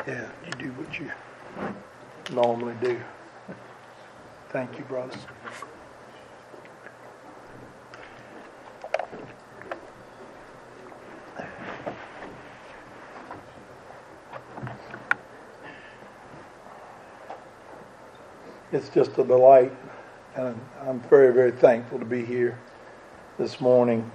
Yeah, you do what you normally do. Thank you, brother. It's just a delight, and I'm very, very thankful to be here this morning.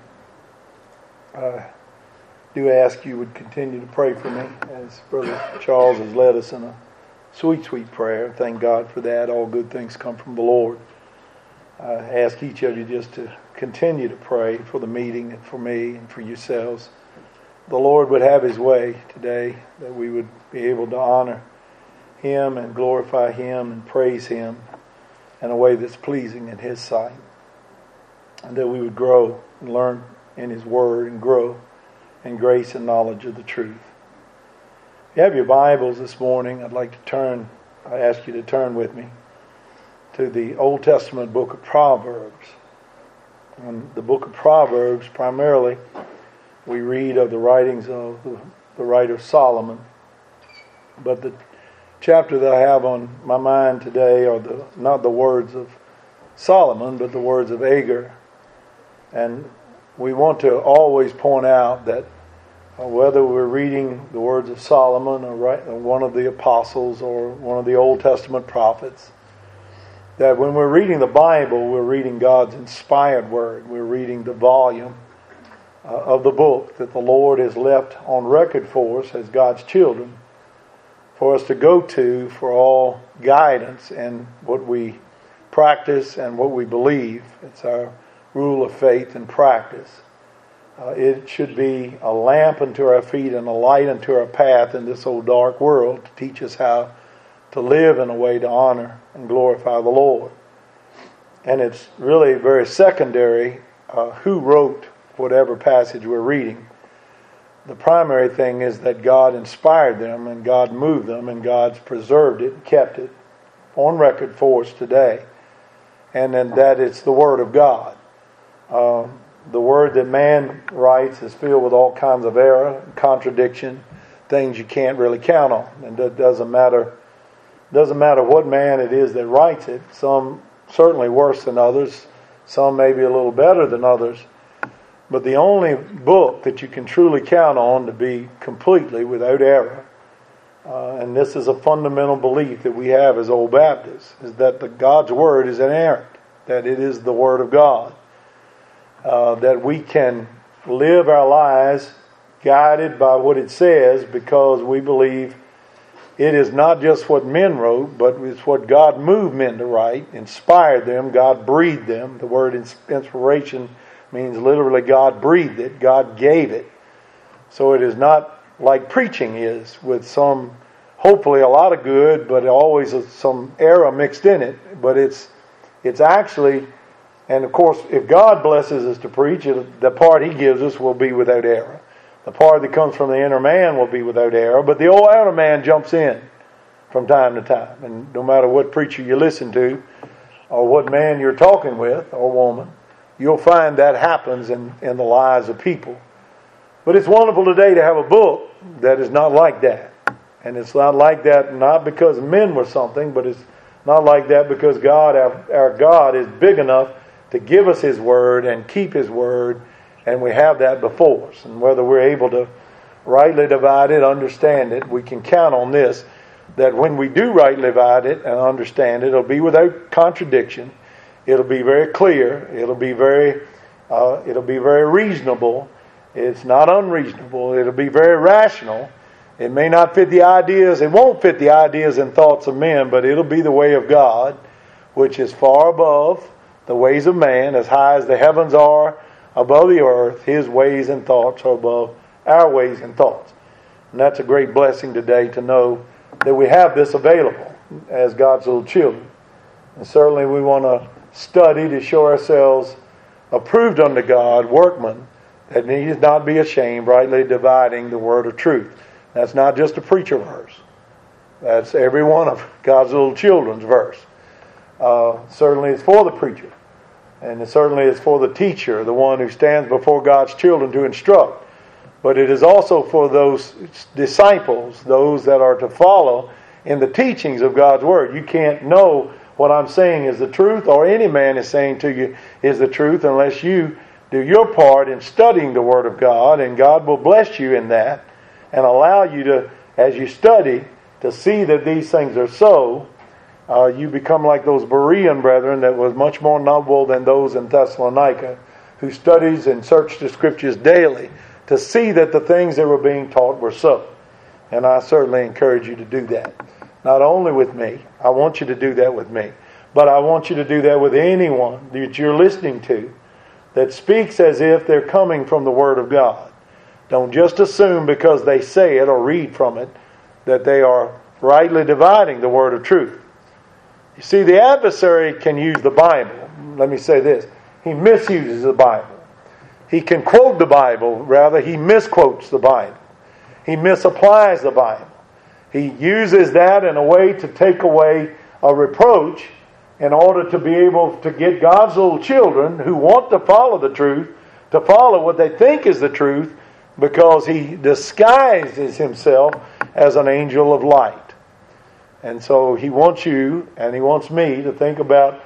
I do ask you would continue to pray for me, as Brother Charles has led us in a sweet, sweet prayer. Thank God for that. All good things come from the Lord. I ask each of you just to continue to pray for the meeting and for me and for yourselves. The Lord would have His way today, that we would be able to honor Him and glorify Him and praise Him in a way that's pleasing in His sight. And that we would grow and learn in His Word and grow in grace and knowledge of the truth. If you have your Bibles this morning, I ask you to turn with me to the Old Testament book of Proverbs. In the book of Proverbs, primarily, we read of the writings of the writer Solomon. But the chapter that I have on my mind today are not the words of Solomon, but the words of Agur. And we want to always point out that whether we're reading the words of Solomon or one of the apostles or one of the Old Testament prophets, that when we're reading the Bible, we're reading God's inspired word. We're reading the volume of the book that the Lord has left on record for us as God's children, for us to go to for all guidance in what we practice and what we believe. It's our rule of faith and practice. It should be a lamp unto our feet and a light unto our path in this old dark world, to teach us how to live in a way to honor and glorify the Lord. And it's really very secondary who wrote whatever passage we're reading. The primary thing is that God inspired them and God moved them and God's preserved it and kept it on record for us today. And then that it's the Word of God. The word that man writes is filled with all kinds of error, contradiction, things you can't really count on. And it doesn't matter what man it is that writes it. Some certainly worse than others. Some maybe a little better than others. But the only book that you can truly count on to be completely without error, and this is a fundamental belief that we have as Old Baptists, is that God's Word is inerrant, that it is the Word of God. That we can live our lives guided by what it says, because we believe it is not just what men wrote, but it's what God moved men to write, inspired them, God breathed them. The word inspiration means literally God breathed it, God gave it. So it is not like preaching is, with some, hopefully a lot of good, but always some error mixed in it. But it's actually... And of course, if God blesses us to preach, the part He gives us will be without error. The part that comes from the inner man will be without error. But the old outer man jumps in from time to time. And no matter what preacher you listen to, or what man you're talking with, or woman, you'll find that happens in the lives of people. But it's wonderful today to have a book that is not like that. And it's not like that not because men were something, but it's not like that because God, our God, is big enough to give us His Word and keep His Word, and we have that before us. And whether we're able to rightly divide it, understand it, we can count on this, that when we do rightly divide it and understand it, it'll be without contradiction, it'll be very clear, it'll be very reasonable, it's not unreasonable, it'll be very rational. It may not fit the ideas, it won't fit the ideas and thoughts of men, but it'll be the way of God, which is far above the ways of man. As high as the heavens are above the earth, His ways and thoughts are above our ways and thoughts. And that's a great blessing today to know that we have this available as God's little children. And certainly we want to study to show ourselves approved unto God, workmen, that need not be ashamed, rightly dividing the word of truth. That's not just a preacher verse. That's every one of God's little children's verse. Certainly it's for the preacher. And it certainly is for the teacher, the one who stands before God's children to instruct. but it is also for those disciples, those that are to follow in the teachings of God's Word. You can't know what I'm saying is the truth, or any man is saying to you is the truth, unless you do your part in studying the Word of God, and God will bless you in that and allow you to, as you study, to see that these things are so. You become like those Berean brethren that was much more noble than those in Thessalonica, who studies and searched the Scriptures daily to see that the things that were being taught were so. And I certainly encourage you to do that. Not only with me, I want you to do that with me, but I want you to do that with anyone that you're listening to that speaks as if they're coming from the Word of God. Don't just assume because they say it or read from it that they are rightly dividing the word of truth. You see, the adversary can use the Bible. Let me say this. He misuses the Bible. He can quote the Bible. Rather, he misquotes the Bible. He misapplies the Bible. He uses that in a way to take away a reproach in order to be able to get God's little children who want to follow the truth to follow what they think is the truth, because he disguises himself as an angel of light. And so he wants you and he wants me to think about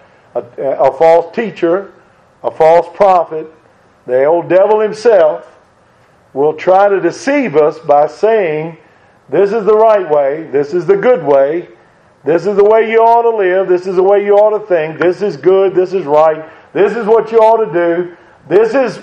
a false teacher, a false prophet. The old devil himself will try to deceive us by saying, this is the right way, this is the good way, this is the way you ought to live, this is the way you ought to think, this is good, this is right, this is what you ought to do, this is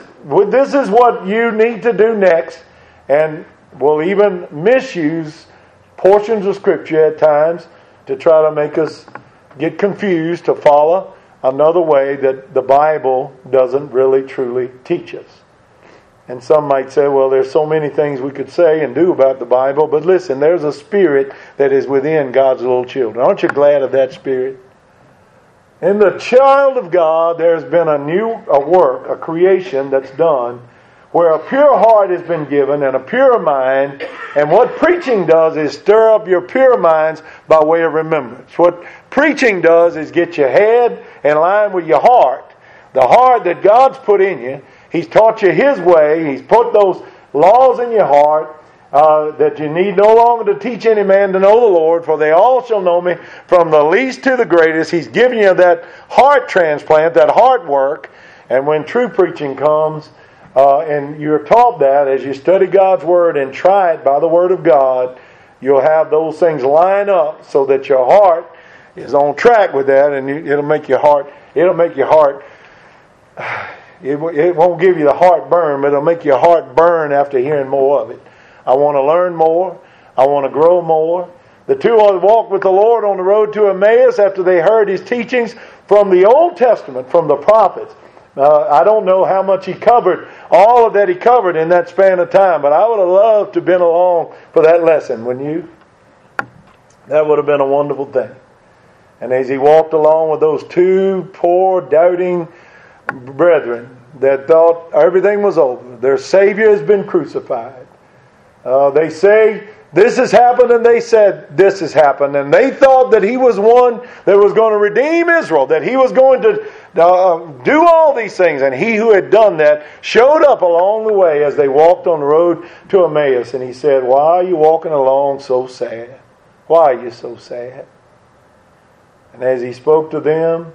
what you need to do next, and will even misuse portions of Scripture at times to try to make us get confused to follow another way that the Bible doesn't really truly teach us. And some might say, well, there's so many things we could say and do about the Bible, but listen, there's a spirit that is within God's little children. Aren't you glad of that spirit? In the child of God, there's been a work, a creation that's done, where a pure heart has been given and a pure mind. And what preaching does is stir up your pure minds by way of remembrance. What preaching does is get your head in line with your heart. The heart that God's put in you. He's taught you His way. He's put those laws in your heart that you need no longer to teach any man to know the Lord, for they all shall know me from the least to the greatest. He's given you that heart transplant, that heart work. And when true preaching comes, and you're taught that as you study God's Word and try it by the Word of God, you'll have those things line up so that your heart is on track with that, and it'll make your heart, it won't give you the heart burn, but it'll make your heart burn after hearing more of it. I want to learn more. I want to grow more. The two walked with the Lord on the road to Emmaus after they heard His teachings from the Old Testament, from the prophets. I don't know how much he covered, all of that he covered in that span of time, but I would have loved to have been along for that lesson, wouldn't you? That would have been a wonderful thing. And as he walked along with those two poor, doubting brethren that thought everything was over, their Savior has been crucified. They say, this has happened, and they said, this has happened. And they thought that he was one that was going to redeem Israel, that he was going to do all these things. And he who had done that showed up along the way as they walked on the road to Emmaus. And he said, why are you walking along so sad? Why are you so sad? And as he spoke to them,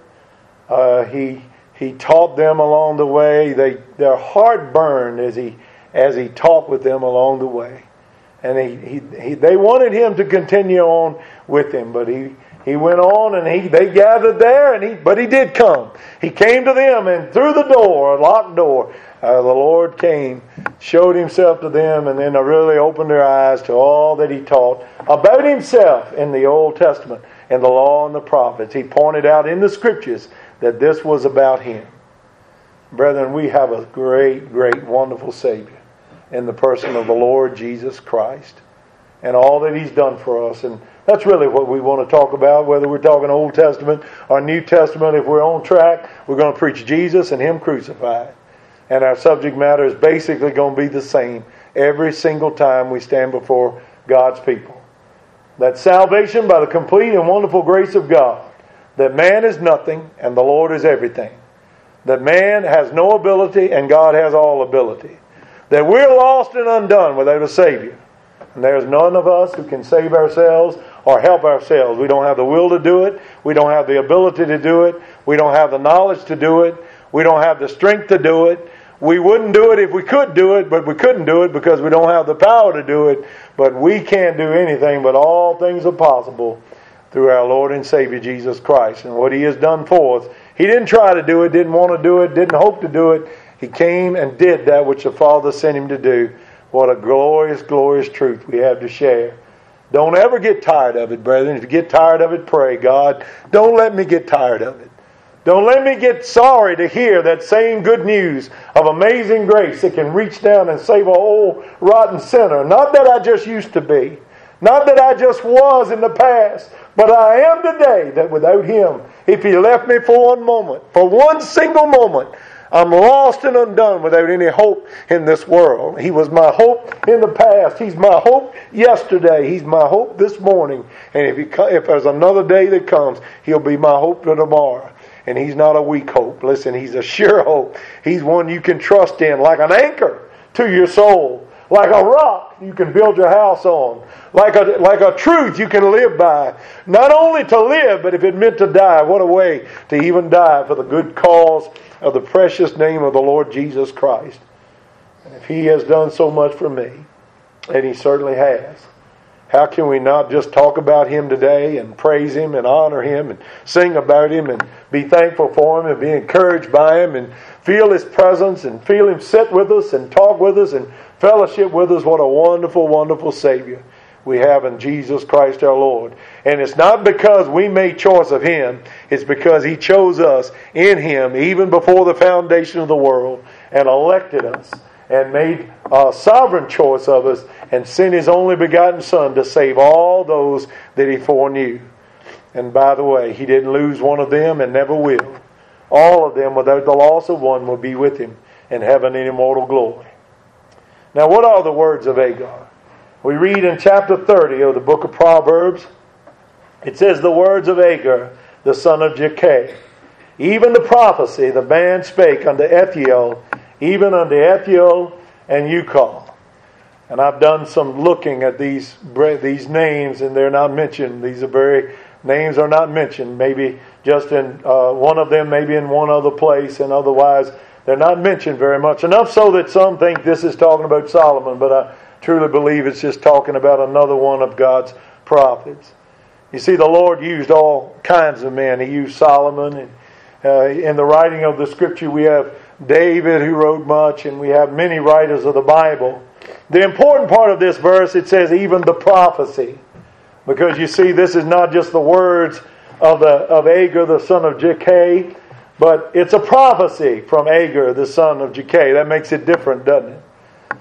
he taught them along the way. Their heart burned as he talked with them along the way. And they wanted him to continue on with him, but he went on, and they gathered there, but he did come. He came to them, and through the door, a locked door, the Lord came, showed Himself to them, and then really opened their eyes to all that He taught about Himself in the Old Testament, in the law and the prophets. He pointed out in the Scriptures that this was about Him. Brethren, we have a great, great, wonderful Savior in the person of the Lord Jesus Christ and all that He's done for us. And that's really what we want to talk about, whether we're talking Old Testament or New Testament. If we're on track, we're going to preach Jesus and Him crucified. And our subject matter is basically going to be the same every single time we stand before God's people. That salvation by the complete and wonderful grace of God. That man is nothing and the Lord is everything. That man has no ability and God has all ability. that we're lost and undone without a Savior. And there's none of us who can save ourselves or help ourselves. We don't have the will to do it. We don't have the ability to do it. We don't have the knowledge to do it. We don't have the strength to do it. We wouldn't do it if we could do it, but we couldn't do it because we don't have the power to do it. But we can't do anything, but all things are possible through our Lord and Savior Jesus Christ. And what He has done for us, He didn't try to do it, didn't want to do it, didn't hope to do it. He came and did that which the Father sent Him to do. What a glorious, glorious truth we have to share. Don't ever get tired of it, brethren. If you get tired of it, pray, God, don't let me get tired of it. Don't let me get sorry to hear that same good news of amazing grace that can reach down and save a old rotten sinner. Not that I just used to be. Not that I just was in the past. But I am today that without Him, if He left me for one moment, for one single moment, I'm lost and undone without any hope in this world. He was my hope in the past. He's my hope yesterday. He's my hope this morning. And if there's another day that comes, He'll be my hope for tomorrow. And He's not a weak hope. Listen, He's a sure hope. He's one you can trust in, like an anchor to your soul. Like a rock you can build your house on. Like a truth you can live by. Not only to live, but if it meant to die, what a way to even die for the good cause of the precious name of the Lord Jesus Christ. And if He has done so much for me, and He certainly has, how can we not just talk about Him today and praise Him and honor Him and sing about Him and be thankful for Him and be encouraged by Him and feel His presence and feel Him sit with us and talk with us and fellowship with us? What a wonderful, wonderful Savior we have in Jesus Christ our Lord. And it's not because we made choice of Him. It's because He chose us in Him even before the foundation of the world and elected us and made a sovereign choice of us and sent His only begotten Son to save all those that He foreknew. And by the way, He didn't lose one of them and never will. All of them, without the loss of one, will be with Him in heaven in immortal glory. Now, what are the words of Agar? We read in chapter 30 of the book of Proverbs, it says, the words of Agar, the son of Jakeh. Even the prophecy the man spake unto Ethiel, even unto Ethiel and Ucal. And I've done some looking at these names, and they're not mentioned. Names are not mentioned. Maybe just in one of them, maybe in one other place, and otherwise they're not mentioned very much. Enough so that some think this is talking about Solomon, but I truly believe it's just talking about another one of God's prophets. You see, the Lord used all kinds of men. He used Solomon. And in the writing of the Scripture, we have David who wrote much, and we have many writers of the Bible. The important part of this verse, it says even the prophecy. Because you see, this is not just the words of Agar, the son of Jakeh, but it's a prophecy from Agar, the son of Jakeh. That makes it different, doesn't it?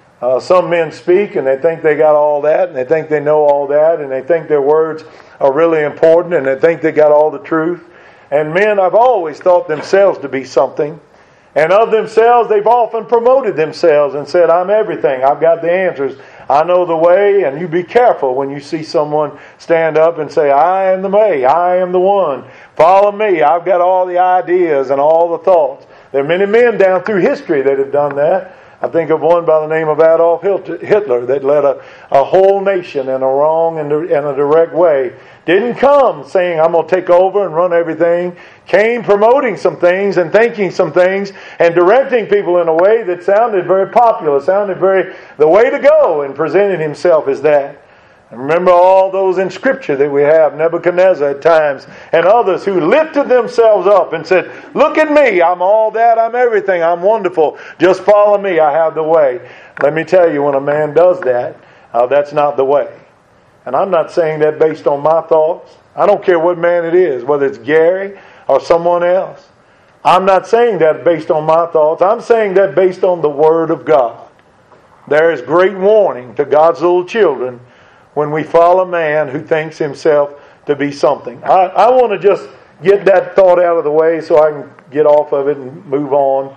Some men speak and they think they got all that, and they think they know all that, and they think their words are really important, and they think they got all the truth. And men have always thought themselves to be something. And of themselves, they've often promoted themselves and said, I'm everything. I've got the answers. I know the way. And you be careful when you see someone stand up and say, I am the way. I am the one. Follow me. I've got all the ideas and all the thoughts. There are many men down through history that have done that. I think of one by the name of Adolf Hitler that led a whole nation in a wrong and a direct way. Didn't come saying, I'm going to take over and run everything. Came promoting some things and thinking some things and directing people in a way that sounded very popular, sounded very the way to go, and presented himself as that. And remember all those in Scripture that we have, Nebuchadnezzar at times, and others who lifted themselves up and said, look at me, I'm all that, I'm everything, I'm wonderful, just follow me, I have the way. Let me tell you, when a man does that, that's not the way. And I'm not saying that based on my thoughts. I don't care what man it is, whether it's Gary or someone else. I'm not saying that based on my thoughts. I'm saying that based on the Word of God. There is great warning to God's little children when we follow a man who thinks himself to be something. I want to just get that thought out of the way so I can get off of it and move on.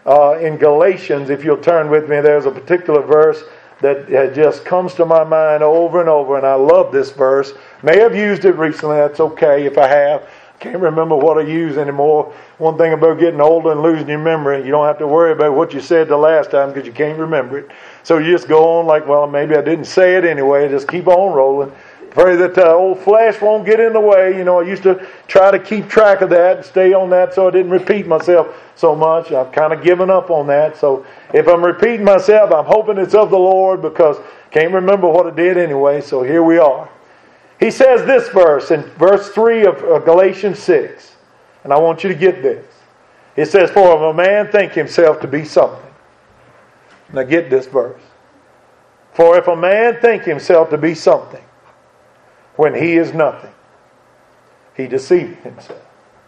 In Galatians, if you'll turn with me, there's a particular verse that just comes to my mind over and over, and I love this verse. May have used it recently, that's okay if I have. can't remember what I use anymore. One thing about getting older and losing your memory, you don't have to worry about what you said the last time because you can't remember it. So you just go on like, well, maybe I didn't say it anyway. Just keep on rolling. Pray that old flesh won't get in the way. I used to try to keep track of that and stay on that so I didn't repeat myself so much. I've kind of given up on that. So if I'm repeating myself, I'm hoping it's of the Lord because I can't remember what I did anyway. So here we are. He says this verse in verse 3 of Galatians 6. And I want you to get this. It says, for if a man think himself to be something. Now get this verse. For if a man think himself to be something, when he is nothing, he deceiveth himself.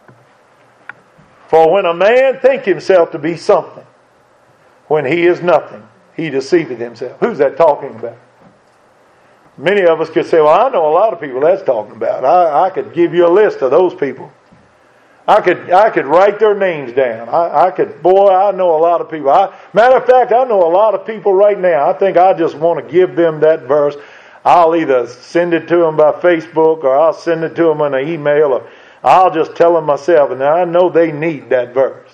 For when a man think himself to be something, when he is nothing, he deceiveth himself. Who's that talking about? Many of us could say, well, I know a lot of people that's talking about. I could give you a list of those people. I could write their names down. I know a lot of people. Matter of fact, I know a lot of people right now. I think I just want to give them that verse. I'll either send it to them by Facebook or I'll send it to them in an email or I'll just tell them myself. And I know they need that verse.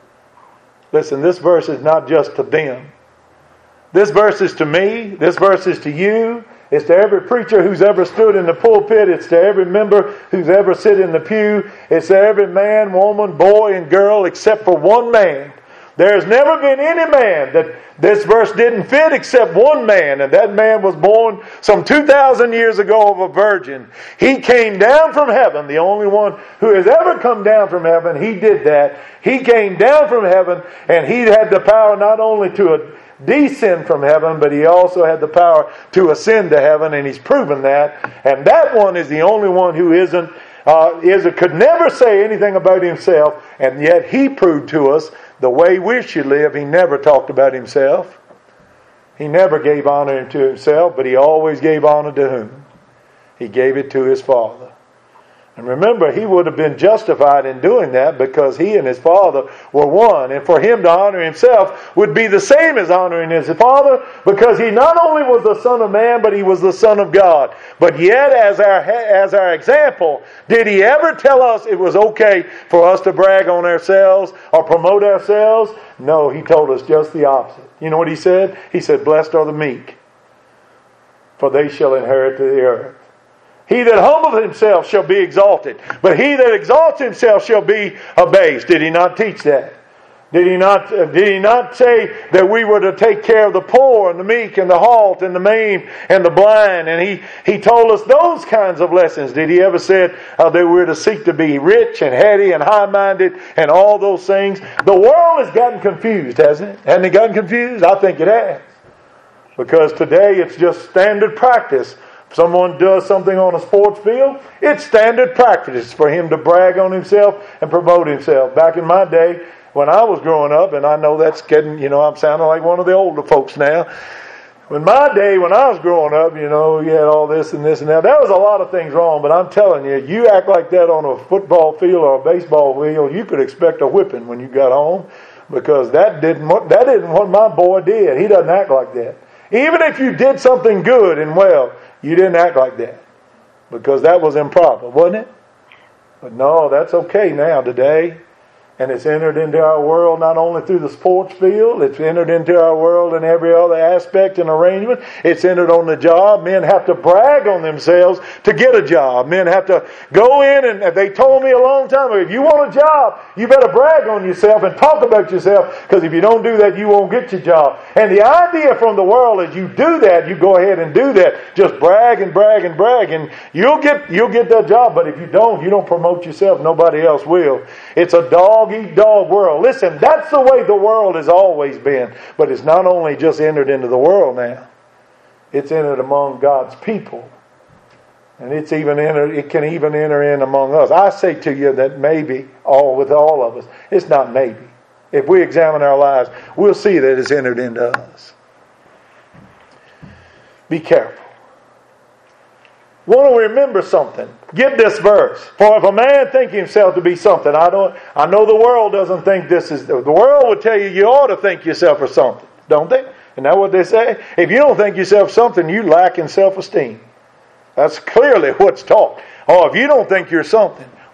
Listen, this verse is not just to them. This verse is to me. This verse is to you. It's to every preacher who's ever stood in the pulpit. It's to every member who's ever sit in the pew. It's to every man, woman, boy, and girl except for one man. There's never been any man that this verse didn't fit except one man, and that man was born some 2,000 years ago of a virgin. He came down from heaven, the only one who has ever come down from heaven. He did that. He came down from heaven, and he had the power not only to descend from heaven, but he also had the power to ascend to heaven, and he's proven that. And that one is the only one who could never say anything about himself, and yet he proved to us the way we should live. He never talked about himself. He never gave honor to himself, but he always gave honor to whom? He gave it to his Father. And remember, he would have been justified in doing that because he and his Father were one. And for him to honor himself would be the same as honoring his Father, because he not only was the Son of Man, but he was the Son of God. But yet, as our example, did he ever tell us it was okay for us to brag on ourselves or promote ourselves? No, he told us just the opposite. You know what he said? He said, blessed are the meek, for they shall inherit the earth. He that humbleth himself shall be exalted, but he that exalts himself shall be abased. Did he not teach that? Did he not say that we were to take care of the poor and the meek and the halt and the maimed and the blind? And he told us those kinds of lessons. Did he ever say that we were to seek to be rich and heady and high-minded and all those things? The world has gotten confused, hasn't it? Hasn't it gotten confused? I think it has. Because today it's just standard practice. Someone does something on a sports field, it's standard practice for him to brag on himself and promote himself. Back in my day, when I was growing up, and I know that's getting, I'm sounding like one of the older folks now. In my day, when I was growing up, you had all this and this and that. There was a lot of things wrong, but I'm telling you, you act like that on a football field or a baseball field, you could expect a whipping when you got home, because that isn't what my boy did. He doesn't act like that. Even if you did something good and well, you didn't act like that, because that was improper, wasn't it? But no, that's okay now today. And it's entered into our world not only through the sports field, it's entered into our world in every other aspect and arrangement. It's entered on the job. Men have to brag on themselves to get a job. Men have to go in, and they told me a long time ago, if you want a job, you better brag on yourself and talk about yourself, because if you don't do that, you won't get your job. And the idea from the world is you do that, you go ahead and do that. Just brag and brag and brag, and you'll get that job. But if you don't promote yourself, nobody else will. It's a dog-eat-dog world. Listen, that's the way the world has always been. But it's not only just entered into the world now. It's entered among God's people. And it can even enter in among us. I say to you that maybe, with all of us, it's not maybe. If we examine our lives, we'll see that it's entered into us. Be careful. Want to remember something. Get this verse. For if a man think himself to be something, I know the world doesn't think this is. The world would tell you ought to think yourself for something, don't they? Isn't that what they say? If you don't think yourself something, you lack in self-esteem. That's clearly what's taught. Oh, if you don't think you're something,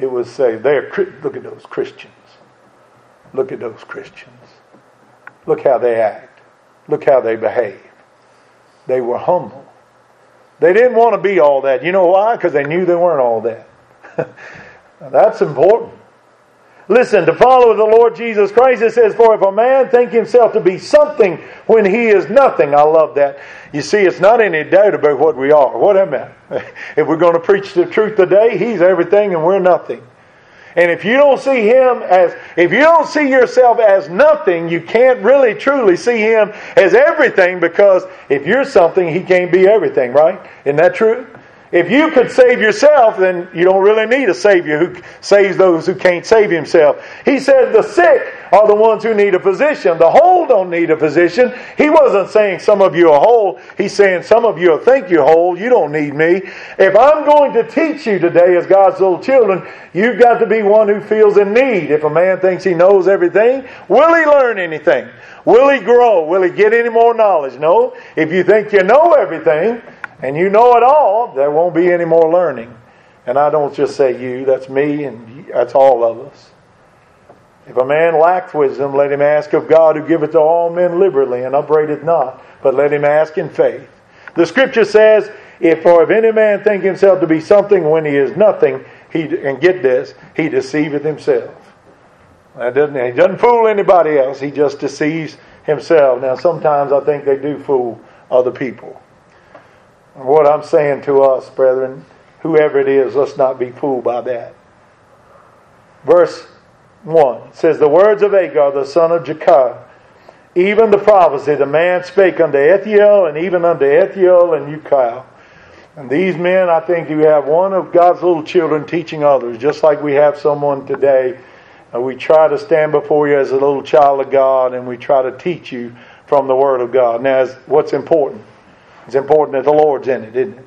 it would say, look at those Christians. Look at those Christians. Look how they act. Look how they behave. They were humble. They didn't want to be all that. You know why? Because they knew they weren't all that. That's important. Listen, to follow the Lord Jesus Christ, it says, for if a man think himself to be something when he is nothing. I love that. You see, it's not any doubt about what we are. What am I? If we're going to preach the truth today, he's everything and we're nothing. And if you don't see if you don't see yourself as nothing, you can't really truly see him as everything, because if you're something, he can't be everything, right? Isn't that true? If you could save yourself, then you don't really need a Savior who saves those who can't save himself. He said the sick are the ones who need a physician. The whole don't need a physician. He wasn't saying some of you are whole. He's saying some of you think you're whole. You don't need me. If I'm going to teach you today as God's little children, you've got to be one who feels in need. If a man thinks he knows everything, will he learn anything? Will he grow? Will he get any more knowledge? No. If you think you know everything, and you know it all, there won't be any more learning. And I don't just say you, that's me, and that's all of us. If a man lacks wisdom, let him ask of God, who giveth to all men liberally, and upbraideth not, but let him ask in faith. The Scripture says, if any man think himself to be something when he is nothing, and get this, he deceiveth himself. He doesn't fool anybody else, he just deceives himself. Now sometimes I think they do fool other people. What I'm saying to us, brethren, whoever it is, let's not be fooled by that. Verse 1 says, the words of Agar, the son of Jacob, even the prophecy, the man spake unto Ethiel, and even unto Ethiel and Ucal. And these men, I think you have one of God's little children teaching others, just like we have someone today. We try to stand before you as a little child of God, and we try to teach you from the Word of God. Now, what's important? It's important that the Lord's in it, isn't it?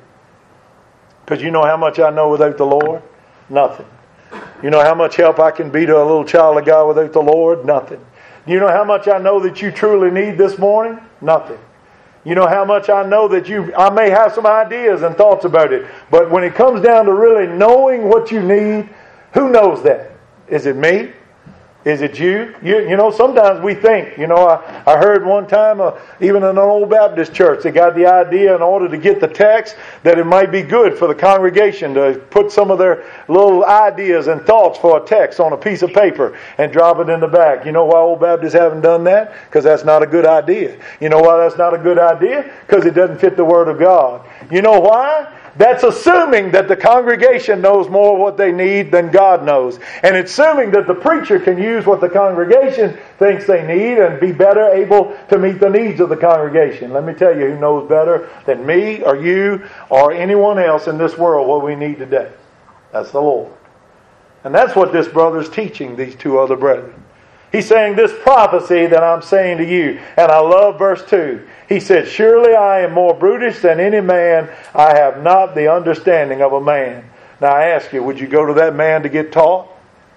Because you know how much I know without the Lord? Nothing. You know how much help I can be to a little child of God without the Lord? Nothing. You know how much I know that you truly need this morning? Nothing. You know how much I know that I may have some ideas and thoughts about it, but when it comes down to really knowing what you need, who knows that? Is it me? Is it you? You know, sometimes we think, I heard one time, even in an old Baptist church, they got the idea in order to get the text that it might be good for the congregation to put some of their little ideas and thoughts for a text on a piece of paper and drop it in the back. You know why old Baptists haven't done that? Because that's not a good idea. You know why that's not a good idea? Because it doesn't fit the Word of God. You know why? That's assuming that the congregation knows more what they need than God knows. And it's assuming that the preacher can use what the congregation thinks they need and be better able to meet the needs of the congregation. Let me tell you who knows better than me or you or anyone else in this world what we need today. That's the Lord. And that's what this brother's teaching these two other brethren. He's saying this prophecy that I'm saying to you. And I love verse 2. He said, surely I am more brutish than any man. I have not the understanding of a man. Now I ask you, would you go to that man to get taught?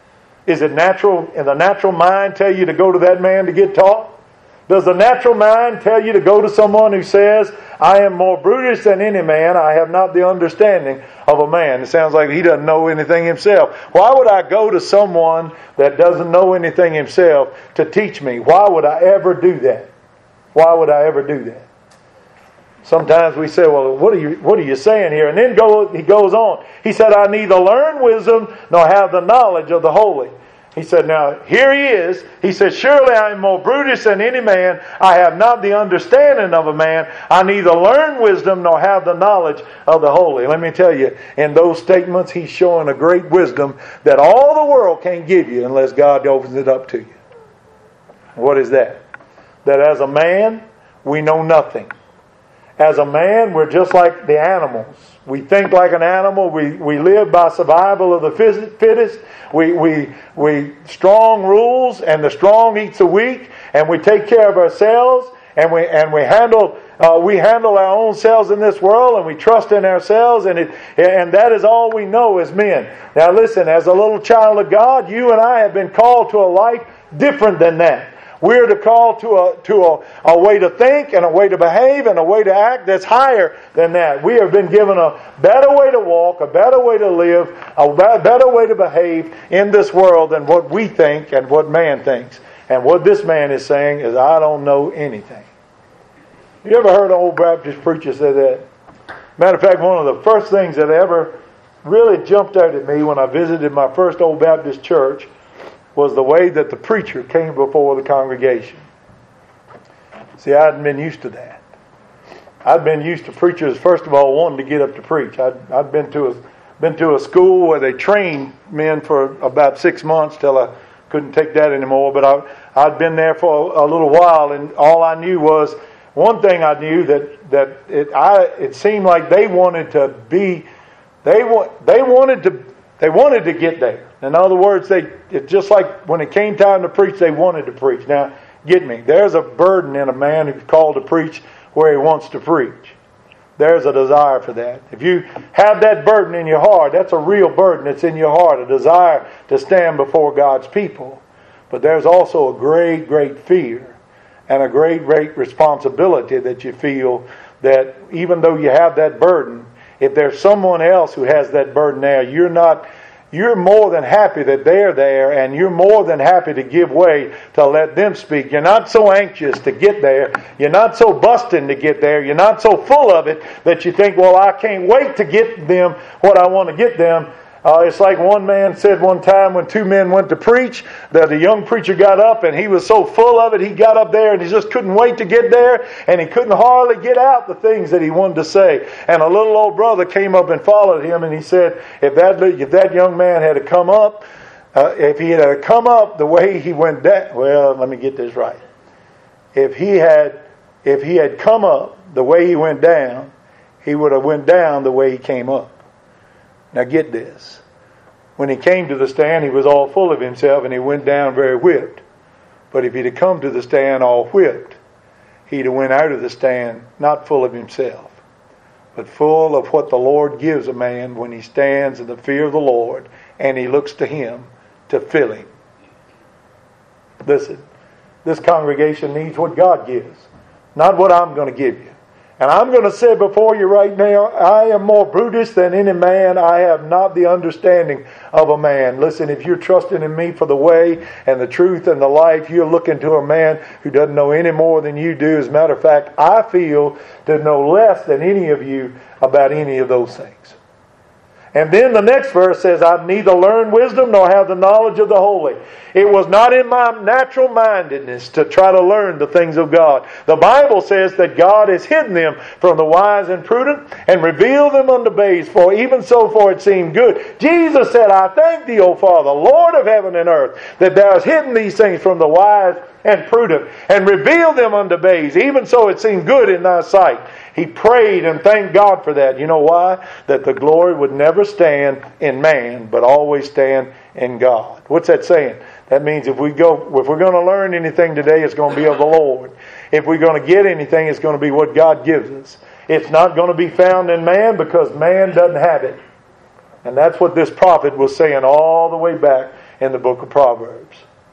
Is it natural, in the natural mind tell you to go to that man to get taught? Does the natural mind tell you to go to someone who says, I am more brutish than any man, I have not the understanding of a man? It sounds like he doesn't know anything himself. Why would I go to someone that doesn't know anything himself to teach me? Why would I ever do that? Why would I ever do that? Sometimes we say, well, what are you saying here? And then he goes on. He said, I neither learn wisdom nor have the knowledge of the holy. He said, now, here he is. He said, surely I am more brutish than any man. I have not the understanding of a man. I neither learn wisdom nor have the knowledge of the holy. Let me tell you, in those statements, he's showing a great wisdom that all the world can't give you unless God opens it up to you. What is that? That as a man, we know nothing. As a man, we're just like the animals. We think like an animal. We live by survival of the fittest. We strong rules, and the strong eats the weak. And we take care of ourselves, and we handle our own selves in this world, and we trust in ourselves, and that is all we know as men. Now listen, as a little child of God, you and I have been called to a life different than that. We're to call to a way to think and a way to behave and a way to act that's higher than that. We have been given a better way to walk, a better way to live, a better way to behave in this world than what we think and what man thinks. And what this man is saying is, I don't know anything. You ever heard an old Baptist preacher say that? Matter of fact, one of the first things that ever really jumped out at me when I visited my first old Baptist church was the way that the preacher came before the congregation. See, I hadn't been used to that. I'd been used to preachers, first of all, wanting to get up to preach. I'd been to a school where they trained men for about 6 months till I couldn't take that anymore. But I'd been there for a little while, and all I knew was, one thing I knew that it seemed like they wanted to be, they wanted to get there. In other words, it's just like when it came time to preach, they wanted to preach. Now, get me. There's a burden in a man who's called to preach where he wants to preach. There's a desire for that. If you have that burden in your heart, that's a real burden that's in your heart, a desire to stand before God's people. But there's also a great, great fear and a great, great responsibility that you feel that even though you have that burden, if there's someone else who has that burden now, you're more than happy that they're there, and you're more than happy to give way to let them speak. You're not so anxious to get there. You're not so busting to get there. You're not so full of it that you think, well, I can't wait to get them what I want to get them. It's like one man said one time when two men went to preach, that the young preacher got up and he was so full of it, he got up there and he just couldn't wait to get there, and he couldn't hardly get out the things that he wanted to say. And a little old brother came up and followed him, and he said, if that young man had come up, if he had come up the way he went down, well, let me get this right. If he had come up the way he went down, he would have went down the way he came up. Now get this. When he came to the stand, he was all full of himself and he went down very whipped. But if he'd have come to the stand all whipped, he'd have went out of the stand not full of himself, but full of what the Lord gives a man when he stands in the fear of the Lord and he looks to Him to fill him. Listen, this congregation needs what God gives, not what I'm going to give you. And I'm going to say before you right now, I am more brutish than any man. I have not the understanding of a man. Listen, if you're trusting in me for the way and the truth and the life, you're looking to a man who doesn't know any more than you do. As a matter of fact, I feel to know less than any of you about any of those things. And then the next verse says, I neither learn wisdom nor have the knowledge of the holy. It was not in my natural mindedness to try to learn the things of God. The Bible says that God has hidden them from the wise and prudent and revealed them unto babes, for even so for it seemed good. Jesus said, I thank thee, O Father, Lord of heaven and earth, that thou hast hidden these things from the wise and prudent and revealed them unto babes. Even so it seemed good in thy sight. He prayed and thanked God for that. You know why? That the glory would never stand in man, but always stand in God. What's that saying? That means if we're going to learn anything today, it's going to be of the Lord. If we're going to get anything, it's going to be what God gives us. It's not going to be found in man because man doesn't have it. And that's what this prophet was saying all the way back in the book of Proverbs.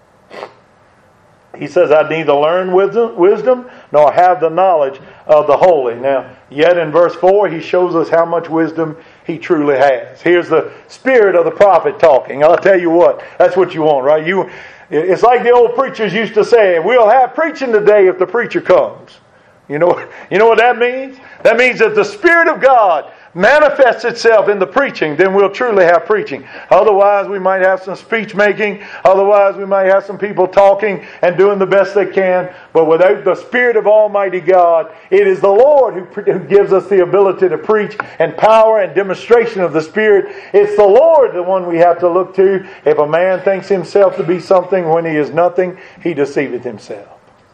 He says, I neither learn wisdom nor have the knowledge of the holy. Now, yet in verse 4, he shows us how much wisdom he truly has. Here's the spirit of the prophet talking. I'll tell you what, that's what you want, right? It's like the old preachers used to say, we'll have preaching today if the preacher comes. You know what that means? That means that the Spirit of God manifests itself in the preaching, then we'll truly have preaching. Otherwise, we might have some speech making. Otherwise, we might have some people talking and doing the best they can. But without the Spirit of Almighty God, it is the Lord who gives us the ability to preach, and power and demonstration of the Spirit. It's the Lord, the one we have to look to. If a man thinks himself to be something when he is nothing, he deceiveth himself.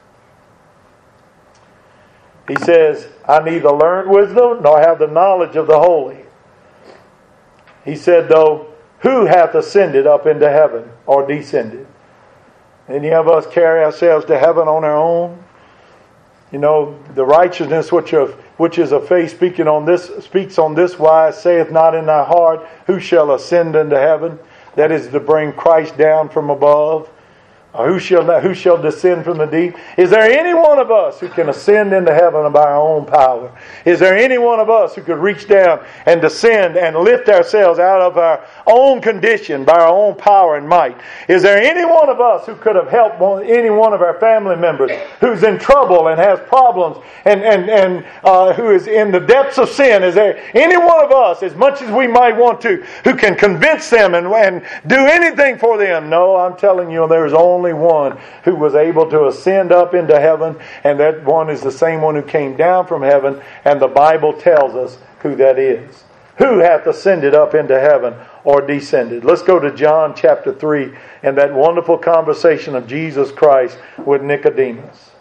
He says, I neither learned wisdom nor have the knowledge of the holy. He said, though, who hath ascended up into heaven or descended? Any of us carry ourselves to heaven on our own? You know, the righteousness which is of faith speaks on this wise, saith not in thy heart, who shall ascend into heaven? That is to bring Christ down from above. Or who shall descend from the deep? Is there any one of us who can ascend into heaven by our own power? Is there any one of us who could reach down and descend and lift ourselves out of our own condition by our own power and might? Is there any one of us who could have helped any one of our family members who's in trouble and has problems and who is in the depths of sin? Is there any one of us, as much as we might want to, who can convince them and do anything for them? No, I'm telling you, there's only one who was able to ascend up into heaven, and that one is the same one who came down from heaven, and the Bible tells us who that is. Who hath ascended up into heaven or descended? Let's go to John chapter 3 and that wonderful conversation of Jesus Christ with Nicodemus.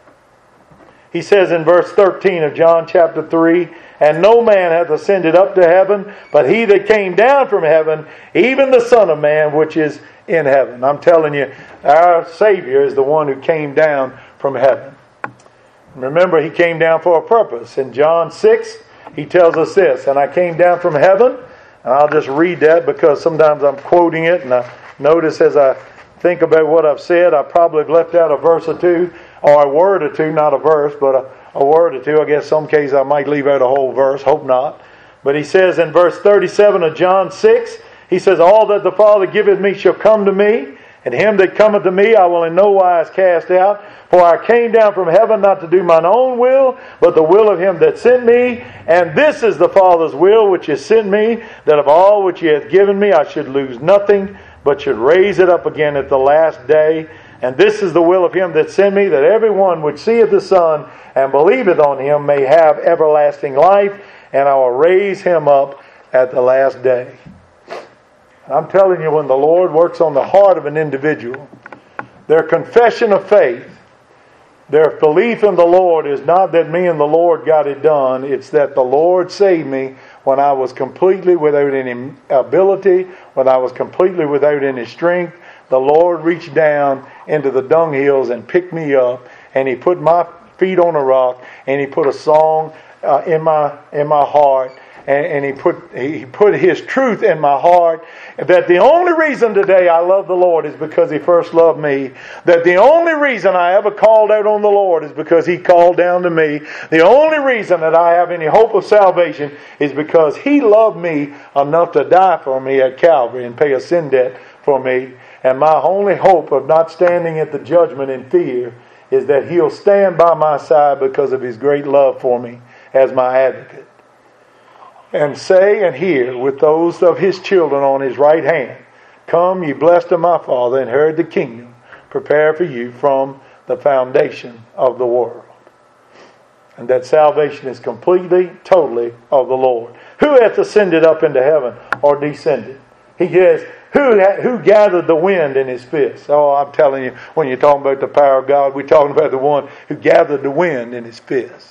He says in verse 13 of John chapter 3, "And no man hath ascended up to heaven, but he that came down from heaven, even the Son of Man, which is in heaven." I'm telling you, our Savior is the one who came down from heaven. Remember, He came down for a purpose. In John 6, He tells us this, "And I came down from heaven," and I'll just read that because sometimes I'm quoting it, and I notice as I think about what I've said, I probably have left out a verse or two, or a word or two, not a verse, but a word or two. I guess some cases I might leave out a whole verse, hope not. But He says in verse 37 of John 6, He says, "All that the Father giveth me shall come to me, and him that cometh to me I will in no wise cast out. For I came down from heaven not to do mine own will, but the will of him that sent me. And this is the Father's will which has sent me, that of all which He hath given me I should lose nothing, but should raise it up again at the last day. And this is the will of him that sent me, that every one which seeth the Son and believeth on Him may have everlasting life, and I will raise him up at the last day." I'm telling you, when the Lord works on the heart of an individual, their confession of faith, their belief in the Lord is not that me and the Lord got it done. It's that the Lord saved me when I was completely without any ability, when I was completely without any strength. The Lord reached down into the dunghills and picked me up, and He put my feet on a rock, and He put a song in my heart. And He put His truth in my heart. That the only reason today I love the Lord is because He first loved me. That the only reason I ever called out on the Lord is because He called down to me. The only reason that I have any hope of salvation is because He loved me enough to die for me at Calvary and pay a sin debt for me. And my only hope of not standing at the judgment in fear is that He'll stand by my side because of His great love for me as my advocate. And say and hear with those of His children on His right hand, "Come, ye blessed of my Father, inherit the kingdom prepared for you from the foundation of the world." And that salvation is completely, totally of the Lord. Who hath ascended up into heaven or descended? He says, who gathered the wind in His fist? Oh, I'm telling you, when you're talking about the power of God, we're talking about the one who gathered the wind in His fist.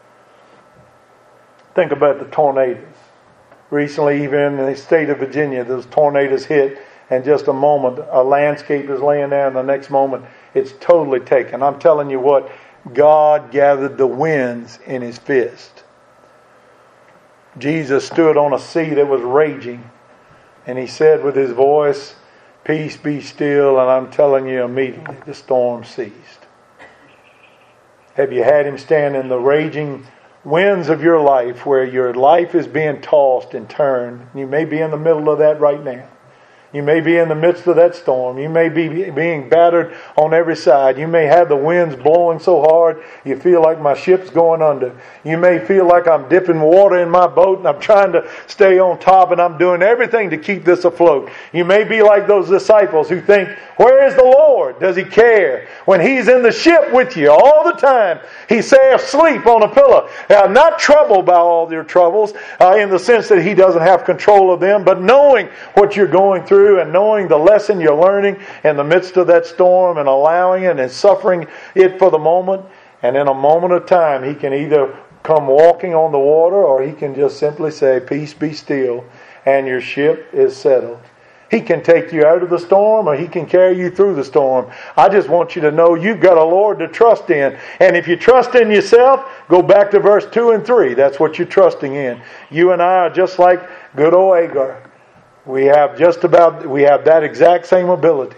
Think about the tornadoes. Recently, even in the state of Virginia, those tornadoes hit, and just a moment, a landscape is laying there, and the next moment, it's totally taken. I'm telling you what, God gathered the winds in His fist. Jesus stood on a sea that was raging, and He said with His voice, "Peace, be still," and I'm telling you, immediately the storm ceased. Have you had Him stand in the raging winds of your life, where your life is being tossed and turned? You may be in the middle of that right now. You may be in the midst of that storm. You may be being battered on every side. You may have the winds blowing so hard you feel like my ship's going under. You may feel like I'm dipping water in my boat and I'm trying to stay on top and I'm doing everything to keep this afloat. You may be like those disciples who think, "Where is the Lord? Does He care?" When He's in the ship with you all the time. He saith, "Sleep on a pillow." Not troubled by all your troubles, in the sense that He doesn't have control of them, but knowing what you're going through and knowing the lesson you're learning in the midst of that storm, and allowing it and suffering it for the moment. And in a moment of time, He can either come walking on the water, or He can just simply say, "Peace, be still," and your ship is settled. He can take you out of the storm, or He can carry you through the storm. I just want you to know you've got a Lord to trust in. And if you trust in yourself, go back to verse 2 and 3. That's what you're trusting in. You and I are just like good old Agar. We have that exact same ability.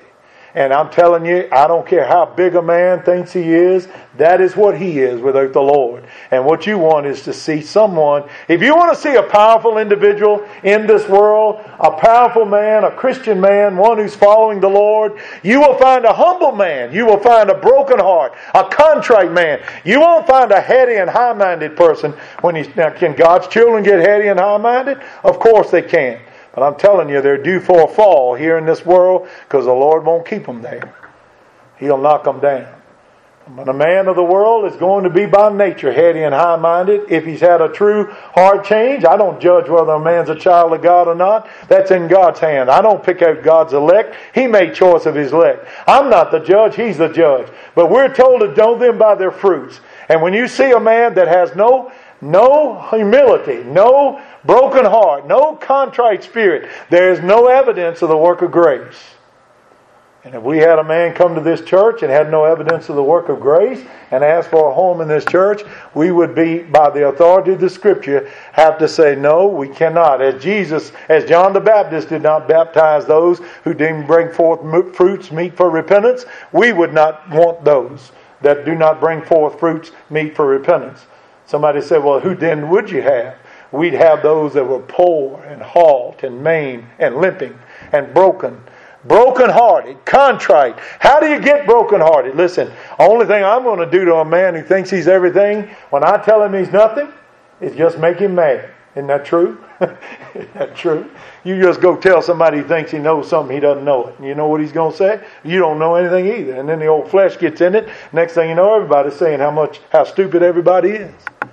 And I'm telling you, I don't care how big a man thinks he is, that is what he is without the Lord. And what you want is to see someone, if you want to see a powerful individual in this world, a powerful man, a Christian man, one who's following the Lord, you will find a humble man. You will find a broken heart, a contrite man. You won't find a heady and high-minded person. Now, can God's children get heady and high-minded? Of course they can. But I'm telling you, they're due for a fall here in this world because the Lord won't keep them there. He'll knock them down. But a man of the world is going to be by nature heady and high-minded. If he's had a true heart change, I don't judge whether a man's a child of God or not. That's in God's hand. I don't pick out God's elect. He made choice of His elect. I'm not the judge. He's the judge. But we're told to know them by their fruits. And when you see a man that has no humility, no broken heart, no contrite spirit, there is no evidence of the work of grace. And if we had a man come to this church and had no evidence of the work of grace and ask for a home in this church, we would be, by the authority of the Scripture, have to say, no, we cannot. As John the Baptist did not baptize those who didn't bring forth fruits meet for repentance, we would not want those that do not bring forth fruits meet for repentance. Somebody said, well, who then would you have? We'd have those that were poor and halt and maimed and limping and broken-hearted, contrite. How do you get broken-hearted? Listen, the only thing I'm going to do to a man who thinks he's everything, when I tell him he's nothing, is just make him mad. Isn't that true? Isn't that true? You just go tell somebody who thinks he knows something he doesn't know it. And you know what he's going to say? You don't know anything either. And then the old flesh gets in it. Next thing you know, everybody's saying how stupid everybody is.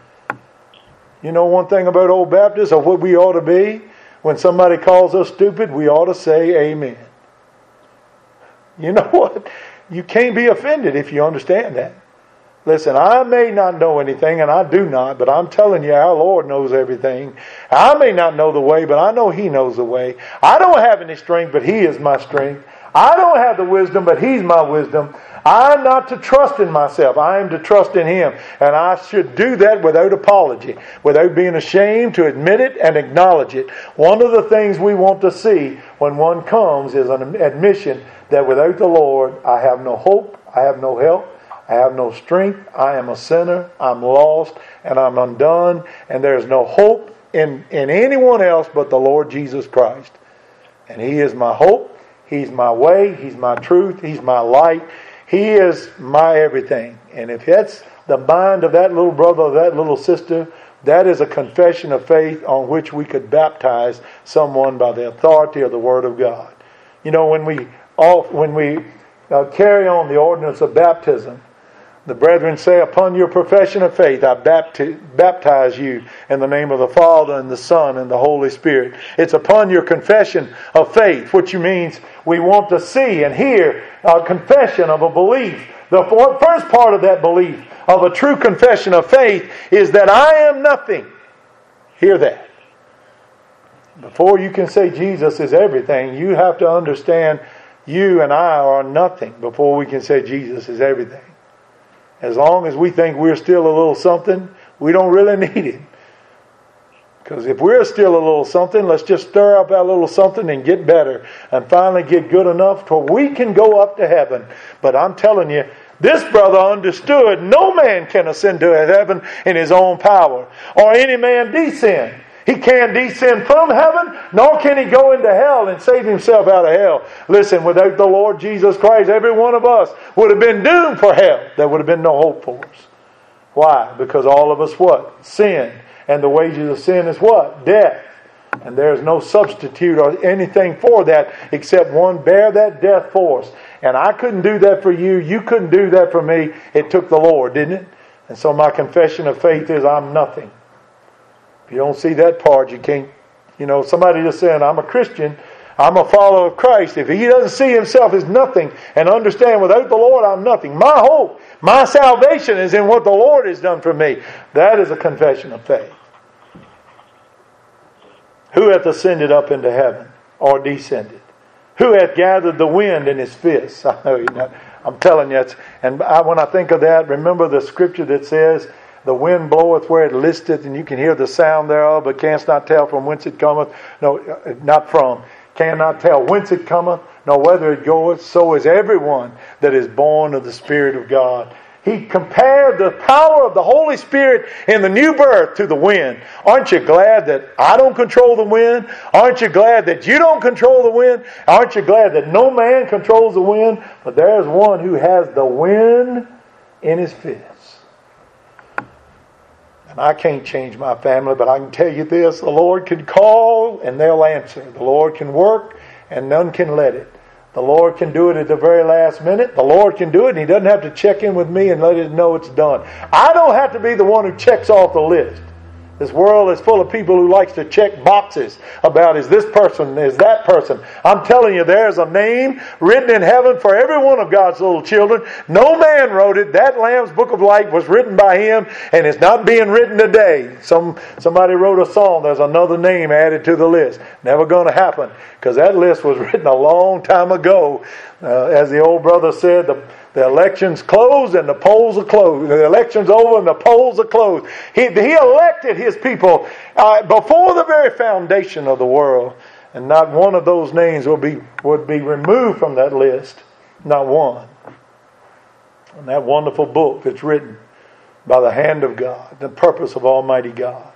You know one thing about old Baptists, or what we ought to be? When somebody calls us stupid, we ought to say amen. You know what? You can't be offended if you understand that. Listen, I may not know anything, and I do not, but I'm telling you, our Lord knows everything. I may not know the way, but I know He knows the way. I don't have any strength, but He is my strength. I don't have the wisdom, but He's my wisdom. I'm not to trust in myself. I am to trust in Him. And I should do that without apology, without being ashamed to admit it and acknowledge it. One of the things we want to see when one comes is an admission that without the Lord, I have no hope, I have no help, I have no strength, I am a sinner, I'm lost, and I'm undone, and there's no hope in anyone else but the Lord Jesus Christ. And He is my hope, He's my way, He's my truth, He's my light, He is my everything. And if that's the mind of that little brother or that little sister, that is a confession of faith on which we could baptize someone by the authority of the Word of God. You know, when we carry on the ordinance of baptism, the brethren say, upon your profession of faith, I baptize you in the name of the Father and the Son and the Holy Spirit. It's upon your confession of faith, which means we want to see and hear a confession of a belief. The first part of that belief, of a true confession of faith, is that I am nothing. Hear that. Before you can say Jesus is everything, you have to understand you and I are nothing before we can say Jesus is everything. As long as we think we're still a little something, we don't really need Him. Because if we're still a little something, let's just stir up our little something and get better. And finally get good enough till we can go up to heaven. But I'm telling you, this brother understood no man can ascend to heaven in his own power, or any man descend. He can't descend from heaven, nor can he go into hell and save himself out of hell. Listen, without the Lord Jesus Christ, every one of us would have been doomed for hell. There would have been no hope for us. Why? Because all of us what? Sin. And the wages of sin is what? Death. And there's no substitute or anything for that except one bear that death for us. And I couldn't do that for you. You couldn't do that for me. It took the Lord, didn't it? And so my confession of faith is I'm nothing. If you don't see that part, you can't, somebody just saying, I'm a Christian, I'm a follower of Christ. If he doesn't see himself as nothing and understand without the Lord I'm nothing, my hope, my salvation is in what the Lord has done for me. That is a confession of faith. Who hath ascended up into heaven or descended? Who hath gathered the wind in his fists? I know you're not. I'm telling you, when I think of that, remember the scripture that says, the wind bloweth where it listeth, and you can hear the sound thereof, but canst not tell from whence it cometh. No, not from. cannot tell whence it cometh, nor whither it goeth. So is everyone that is born of the Spirit of God. He compared the power of the Holy Spirit in the new birth to the wind. Aren't you glad that I don't control the wind? Aren't you glad that you don't control the wind? Aren't you glad that no man controls the wind? But there's one who has the wind in his fists. And I can't change my family, but I can tell you this. The Lord can call and they'll answer. The Lord can work and none can let it. The Lord can do it at the very last minute. The Lord can do it and He doesn't have to check in with me and let us know it's done. I don't have to be the one who checks off the list. This world is full of people who likes to check boxes about is this person, is that person. I'm telling you, there's a name written in heaven for every one of God's little children. No man wrote it. That Lamb's Book of Life was written by Him, and it's not being written today. Somebody wrote a song, there's another name added to the list. Never going to happen, because that list was written a long time ago. As the old brother said, the election's closed and the polls are closed. The election's over and the polls are closed. He elected His people before the very foundation of the world. And not one of those names would be removed from that list. Not one. And that wonderful book that's written by the hand of God, the purpose of Almighty God.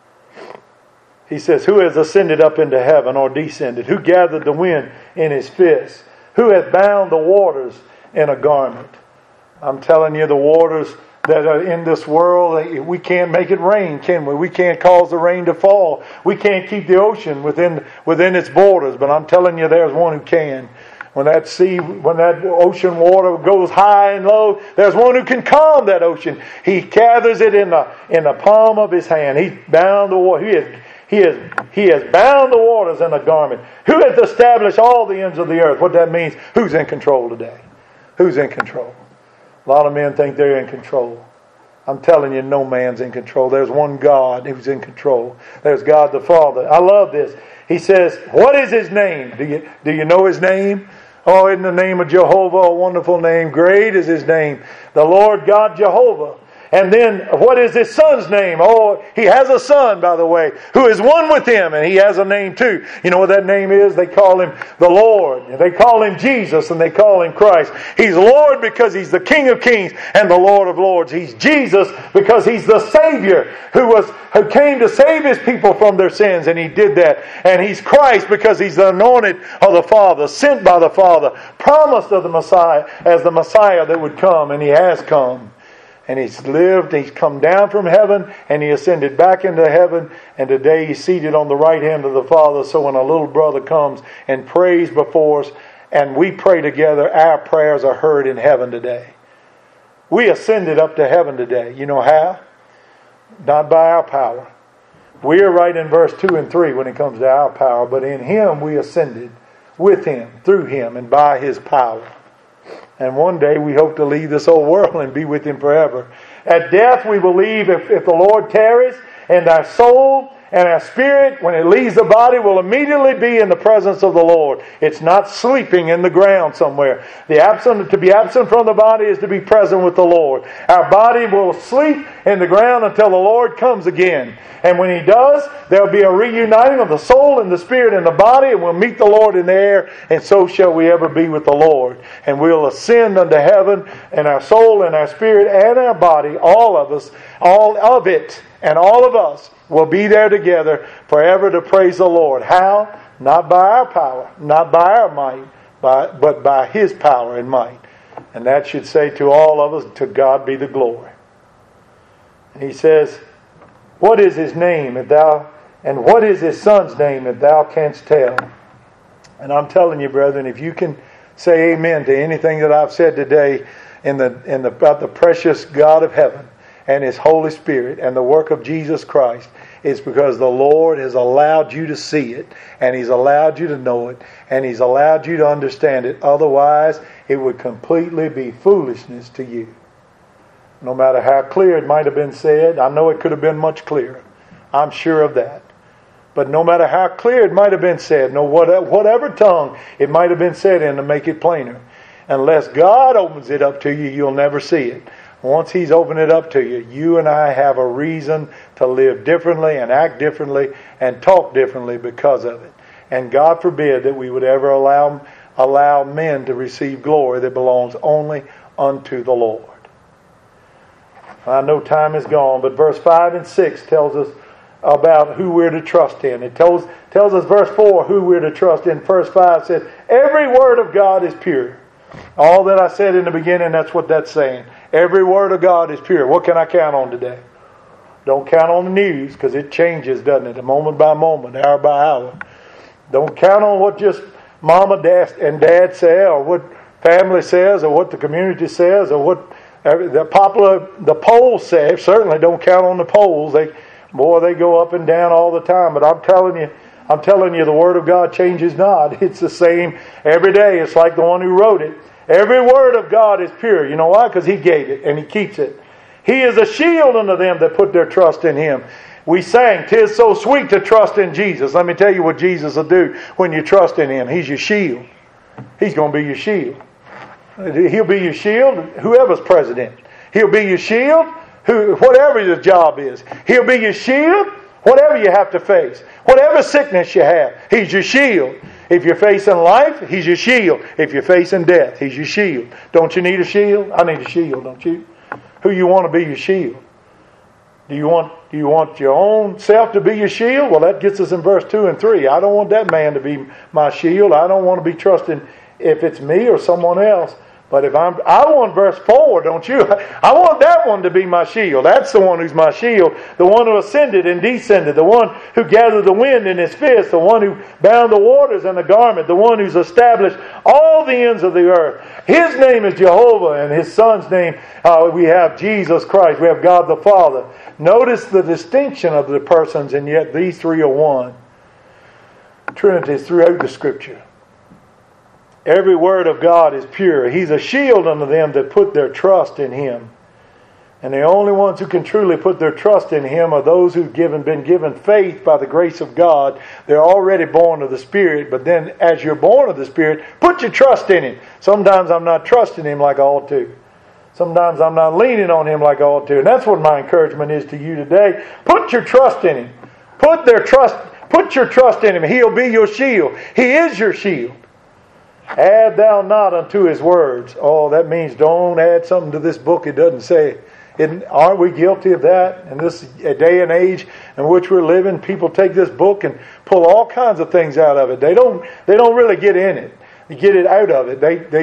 He says, who has ascended up into heaven or descended? Who gathered the wind in His fist? Who hath bound the waters in a garment? I'm telling you, the waters that are in this world, we can't make it rain, can we? We can't cause the rain to fall. We can't keep the ocean within its borders. But I'm telling you, there's one who can. When that ocean water goes high and low, there's one who can calm that ocean. He gathers it in the palm of His hand. He's bound the water. He has bound the waters in a garment. Who hath established all the ends of the earth? What that means, who's in control today? Who's in control? A lot of men think they're in control. I'm telling you, no man's in control. There's one God who's in control. There's God the Father. I love this. He says, what is His name? Do you know His name? Oh, in the name of Jehovah, a wonderful name. Great is His name. The Lord God Jehovah. And then, what is His Son's name? Oh, He has a Son, by the way, who is one with Him, and He has a name too. You know what that name is? They call Him the Lord. They call Him Jesus, and they call Him Christ. He's Lord because He's the King of Kings and the Lord of Lords. He's Jesus because He's the Savior who came to save His people from their sins, and He did that. And He's Christ because He's the anointed of the Father, sent by the Father, promised of the Messiah as the Messiah that would come, and He has come. And He's lived, He's come down from heaven, and He ascended back into heaven, and today He's seated on the right hand of the Father. So when a little brother comes and prays before us, and we pray together, our prayers are heard in heaven today. We ascended up to heaven today. You know how? Not by our power. We are right in verse 2 and 3 when it comes to our power, but in Him we ascended with Him, through Him, and by His power. And one day we hope to leave this old world and be with Him forever. At death we believe if the Lord tarries, and our soul and our spirit, when it leaves the body, will immediately be in the presence of the Lord. It's not sleeping in the ground somewhere. To be absent from the body is to be present with the Lord. Our body will sleep in the ground until the Lord comes again. And when He does, there will be a reuniting of the soul and the spirit and the body, and we'll meet the Lord in the air, and so shall we ever be with the Lord. And we'll ascend unto heaven, and our soul and our spirit and our body, all of us, all of it, and all of us will be there together forever to praise the Lord. How? Not by our power, not by our might, but by His power and might. And that should say to all of us, to God be the glory. And He says, what is His name, and what is His Son's name, that thou canst tell? And I'm telling you, brethren, if you can say amen to anything that I've said today about the precious God of heaven and His Holy Spirit and the work of Jesus Christ, it's because the Lord has allowed you to see it, and He's allowed you to know it, and He's allowed you to understand it. Otherwise, it would completely be foolishness to you. No matter how clear it might have been said, I know it could have been much clearer. I'm sure of that. But no matter how clear it might have been said, whatever tongue it might have been said in to make it plainer, unless God opens it up to you, you'll never see it. Once He's opened it up to you, you and I have a reason to live differently and act differently and talk differently because of it. And God forbid that we would ever allow men to receive glory that belongs only unto the Lord. I know time is gone, but verse 5 and 6 tells us about who we're to trust in. It tells us verse 4 who we're to trust in. Verse 5 says, every word of God is pure. All that I said in the beginning, that's what that's saying. Every word of God is pure. What can I count on today? Don't count on the news, because it changes, doesn't it? Moment by moment, hour by hour. Don't count on what just mama, dad, and dad say, or what family says, or what the community says, or what the polls say. Certainly don't count on the polls. They go up and down all the time. But I'm telling you, the Word of God changes not. It's the same every day. It's like the one who wrote it. Every word of God is pure. You know why? Because He gave it and He keeps it. He is a shield unto them that put their trust in Him. We sang, "'Tis so sweet to trust in Jesus." Let me tell you what Jesus will do when you trust in Him. He's your shield. He's going to be your shield. He'll be your shield, whoever's president. He'll be your shield, whatever your job is. He'll be your shield, whatever you have to face. Whatever sickness you have, He's your shield. If you're facing life, He's your shield. If you're facing death, He's your shield. Don't you need a shield? I need a shield, don't you? Who you want to be your shield? Do you want your own self to be your shield? Well, that gets us in verse 2 and 3. I don't want that man to be my shield. I don't want to be trusting if it's me or someone else. But I want verse 4, don't you? I want that one to be my shield. That's the one who's my shield. The one who ascended and descended. The one who gathered the wind in His fist. The one who bound the waters in a garment. The one who's established all the ends of the earth. His name is Jehovah, and His Son's name, we have Jesus Christ. We have God the Father. Notice the distinction of the persons, and yet these three are one. Trinity is throughout the Scripture. Every word of God is pure. He's a shield unto them that put their trust in Him. And the only ones who can truly put their trust in Him are those who've been given faith by the grace of God. They're already born of the Spirit. But then as you're born of the Spirit, put your trust in Him. Sometimes I'm not trusting Him like I ought to. Sometimes I'm not leaning on Him like I ought to. And that's what my encouragement is to you today. Put your trust in Him. Put your trust in Him. He'll be your shield. He is your shield. Add thou not unto His words. Oh, that means don't add something to this book it doesn't say. Aren't we guilty of that? In this day and age in which we're living, people take this book and pull all kinds of things out of it. They don't really get in it. They get it out of it.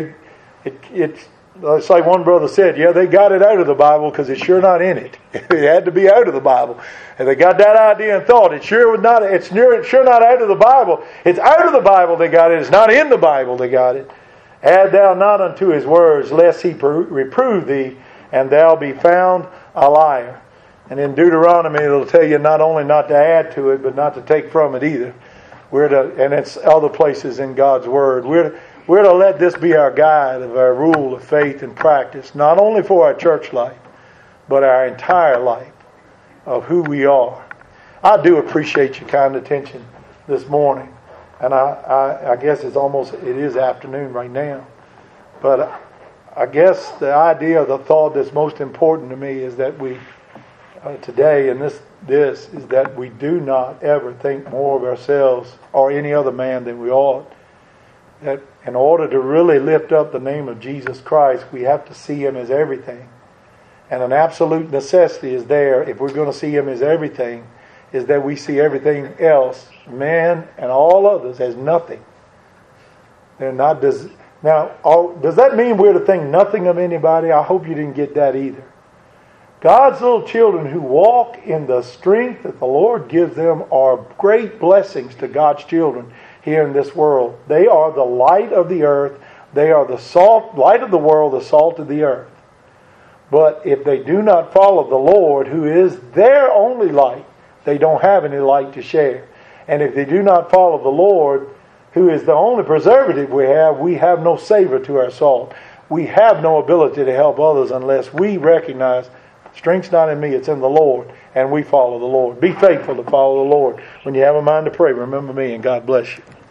It's like one brother said, yeah, they got it out of the Bible because it's sure not in it. It had to be out of the Bible. And they got that idea and thought, it's sure not out of the Bible. It's out of the Bible they got it. It's not in the Bible they got it. Add thou not unto His words, lest He reprove thee, and thou be found a liar. And in Deuteronomy, it'll tell you not only not to add to it, but not to take from it either. And it's other places in God's Word. We're to let this be our guide of our rule of faith and practice, not only for our church life, but our entire life of who we are. I do appreciate your kind attention this morning. And I guess it is afternoon right now. But I guess the idea, the thought that's most important to me is that we, today, and this is that we do not ever think more of ourselves or any other man than we ought. That in order to really lift up the name of Jesus Christ, we have to see Him as everything. And an absolute necessity is there, if we're going to see Him as everything, is that we see everything else, man and all others, as nothing. Now, does that mean we're to think nothing of anybody? I hope you didn't get that either. God's little children who walk in the strength that the Lord gives them are great blessings to God's children here in this world. They are the light of the earth. They are the light of the world, the salt of the earth. But if they do not follow the Lord, who is their only light, they don't have any light to share. And if they do not follow the Lord, who is the only preservative we have no savor to our salt. We have no ability to help others unless we recognize strength's not in me, it's in the Lord, and we follow the Lord. Be faithful to follow the Lord. When you have a mind to pray, remember me, and God bless you.